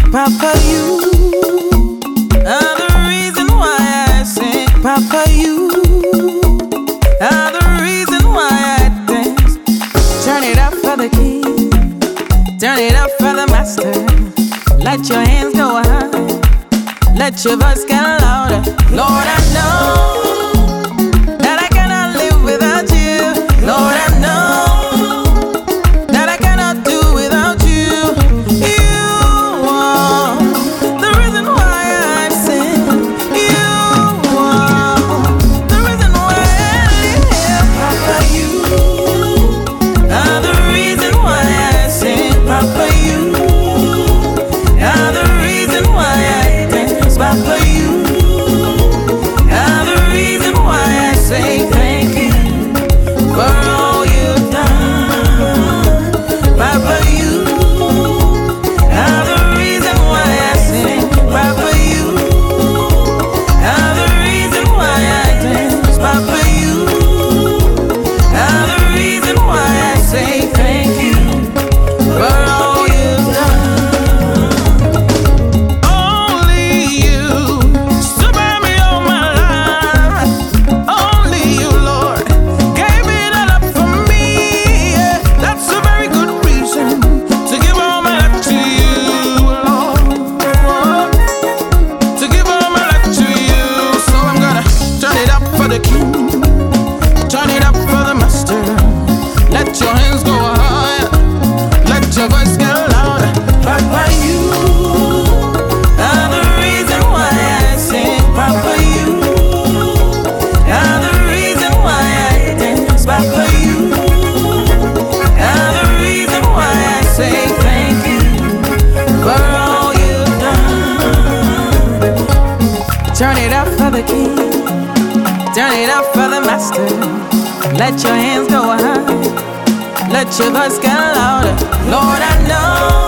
Papa, you are the reason why I sing. Papa, you are the reason why I dance. Turn it up for the king, turn it up for the master. Let your hands go high, let your voice get louder. Lord, I know that I cannot live without you. Lord, I know that I cannot do without you. You are the reason why I sing. You are the reason why I live. Papa, you are the reason why I sing. Papa, you are the reason why I dance. Papa, you are the reason why I say thank you for all you've done. Papa, you are the reason why I sing. Papa, you are the reason why I dance. Papa, you are the reason why I say thank you for all you've done. Only you surround me all my life. Only you, Lord, gave it all up for me. Yeah, that's a very good reason to give all my life to you, Lord. To give all my life to you. So I'm gonna turn it up for the king, turn it up for the master. Let your hands go higher, let your voice get louder. Papa, you are the reason why I sing. Papa, you are the reason why I dance. Papa, you are the reason why I say thank you for all you've done. Turn it up for the king, turn it up for the master. Let your hands go high, let your voice get louder. Lord, I know